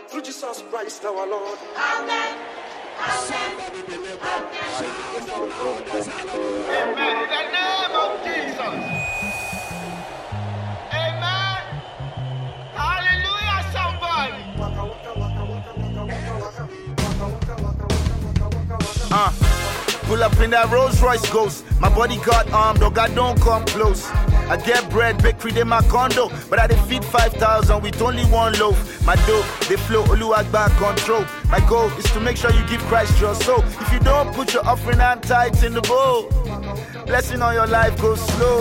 through Jesus Christ our Lord. Amen. Somebody believe it. Amen. In the name of Jesus. Amen. Hallelujah, somebody. Pull up in that Rolls Royce Ghost. My bodyguard armed, oh God, don't come close. I get bread, bakery in my condo, but I dey feed 5,000 with only one loaf. My dough, they flow, Oluwagba control. My goal is to make sure you give Christ your soul. If you don't put your offering and tithes in the bowl, blessing on your life goes slow.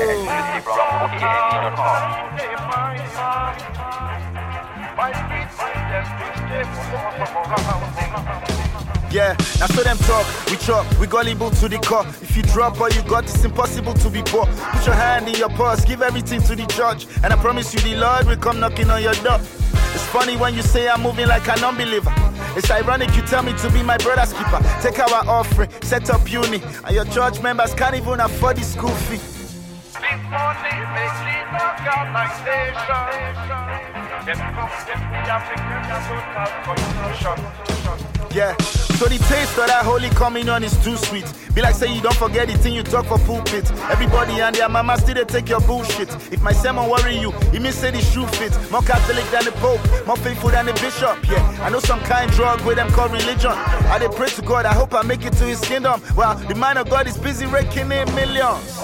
Yeah, now so them talk, we chop, we gullible to the core. If you drop all you got, it's impossible to be poor. Put your hand in your purse, give everything to the judge, and I promise you the Lord will come knocking on your door. It's funny when you say I'm moving like an unbeliever. It's ironic you tell me to be my brother's keeper. Take our offering, set up uni, and your church members can't even afford the school fee. Big money makes it organization. Yeah, so the taste of that Holy Communion is too sweet. Be like say you don't forget the thing you talk for pulpit. Everybody and their mama still they take your bullshit. If my sermon worry you, it means say the shoe fits. More Catholic than the Pope, more faithful than the Bishop. Yeah, I know some kind drug with them called religion. I they pray to God, I hope I make it to his kingdom. Well, the mind of God is busy raking in millions.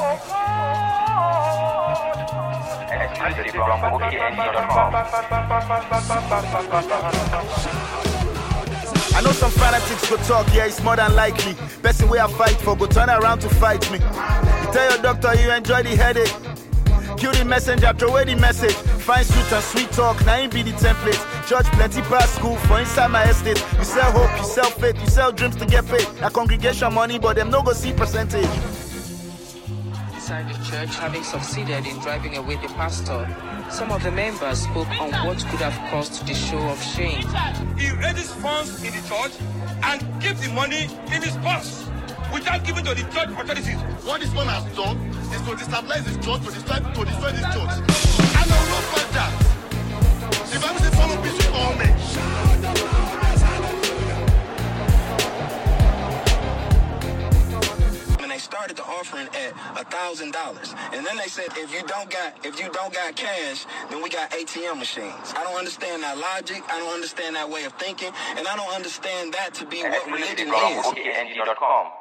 I know some fanatics go talk, yeah, it's more than likely. Person way I fight for go turn around to fight me. You tell your doctor you enjoy the headache. Kill the messenger, throw away the message. Fine suit and sweet talk, now ain't be the template. Church plenty past school for inside my estate. You sell hope, you sell faith, you sell dreams to get paid. Now congregation money, but them no go see percentage. Inside the church, having succeeded in driving away the pastor, some of the members spoke on what could have caused the show of shame. He raises funds in the church and keeps the money in his purse without giving to the church authorities. What this man has done is to destabilize this church, to destroy this church. And I will not fight that. The Bible says follow peace with all men. Started the offering at $1,000, and then they said if you don't got cash, then we got ATM machines. I don't understand that logic. I don't understand that way of thinking, and I don't understand that to be what religion is.